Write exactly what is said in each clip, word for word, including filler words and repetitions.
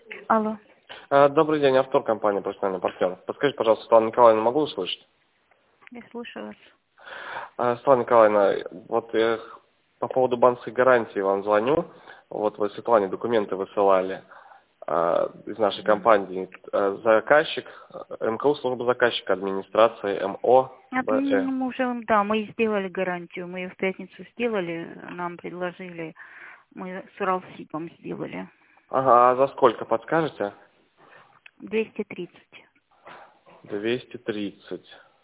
Алло. А, Добрый день, Артур, компания «Профессиональный партнер». Подскажите, пожалуйста, Светлана Николаевна, могу услышать? Я слушаю вас. А, Светлана Николаевна, вот я по поводу банковской гарантии вам звоню. Вот вы Светлане документы высылали а, из нашей компании. А, Заказчик, МКУ, служба заказчика, администрации, МО, А, БЭ. ну, мы уже, да, мы сделали гарантию. Мы ее в пятницу сделали, нам предложили. Мы с Уралсибом сделали. Ага, а за сколько, подскажете? двести тридцать. двести тридцать.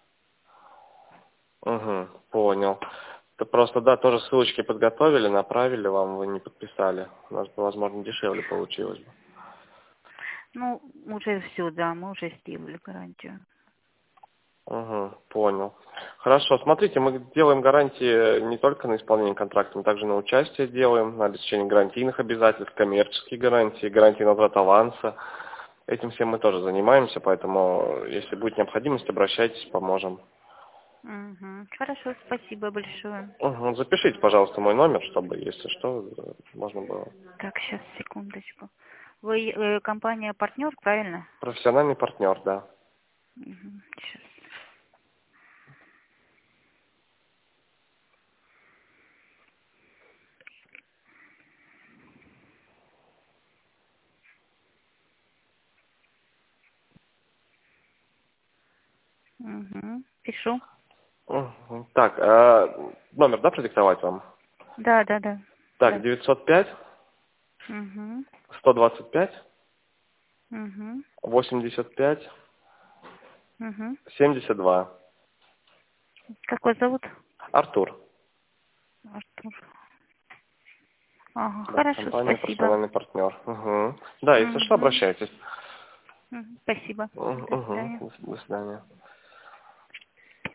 Угу, понял. Это просто, да, тоже ссылочки подготовили, направили вам, вы не подписали. У нас бы, возможно, дешевле получилось бы. Ну, уже все, да, мы уже сделали гарантию. Угу, понял. Хорошо, смотрите, мы делаем гарантии не только на исполнение контракта, мы также на участие делаем, на обеспечение гарантийных обязательств, коммерческие гарантии, гарантии на возврат аванса. Этим всем мы тоже занимаемся, поэтому, если будет необходимость, обращайтесь, поможем. Угу. Хорошо, спасибо большое. Угу, запишите, пожалуйста, мой номер, чтобы, если что, можно было. Так, сейчас, секундочку. Вы э, компания партнер, правильно? Профессиональный партнер, да. Угу. Сейчас. Угу. Пишу. Мгм. Так, а, номер, да, продиктовать вам? Да, да, да. Так, Да. девятьсот пять, Угу. сто двадцать пять, Угу. восемьдесят пять, Угу. семьдесят два. Как вас зовут? Артур. Артур. Ага, Да, хорошо, компания спасибо. «Профессиональный партнер». Угу. Да, если что, Угу. обращайтесь. Мгм. Спасибо. До Угу. свидания. До свидания.